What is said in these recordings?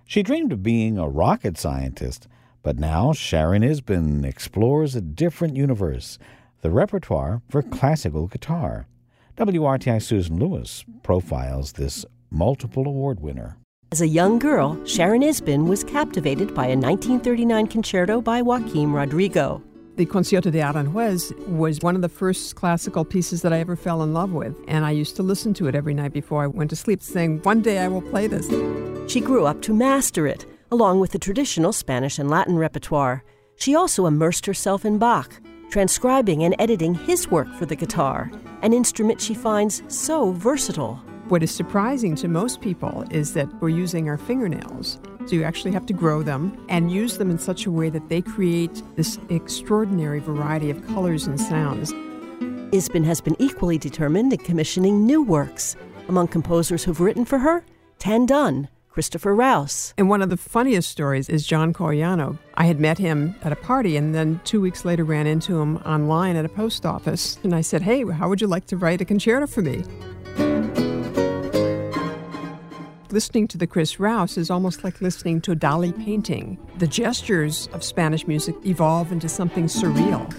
She dreamed of being a rocket scientist, but now Sharon Isbin explores a different universe, the repertoire for classical guitar. WRTI's Susan Lewis profiles this multiple award winner. As a young girl, Sharon Isbin was captivated by a 1939 concerto by Joaquim Rodrigo. The Concierto de Aranjuez was one of the first classical pieces that I ever fell in love with, and I used to listen to it every night before I went to sleep, saying, one day I will play this. She grew up to master it, along with the traditional Spanish and Latin repertoire. She also immersed herself in Bach, transcribing and editing his work for the guitar, an instrument she finds so versatile. What is surprising to most people is that we're using our fingernails. So you actually have to grow them and use them in such a way that they create this extraordinary variety of colors and sounds. Isbin has been equally determined in commissioning new works. Among composers who've written for her, Tan Dun, Christopher Rouse. And one of the funniest stories is John Coriano. I had met him at a party and then 2 weeks later ran into him online at a post office. And I said, hey, how would you like to write a concerto for me? Listening to the Chris Rouse is almost like listening to a Dali painting. The gestures of Spanish music evolve into something surreal.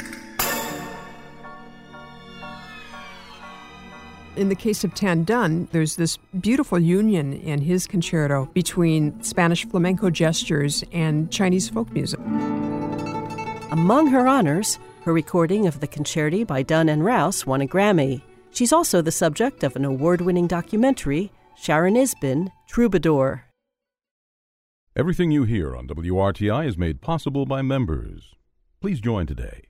In the case of Tan Dun, there's this beautiful union in his concerto between Spanish flamenco gestures and Chinese folk music. Among her honors, her recording of the Concerti by Dun and Rouse won a Grammy. She's also the subject of an award-winning documentary, Sharon Isbin, Troubadour. Everything you hear on WRTI is made possible by members. Please join today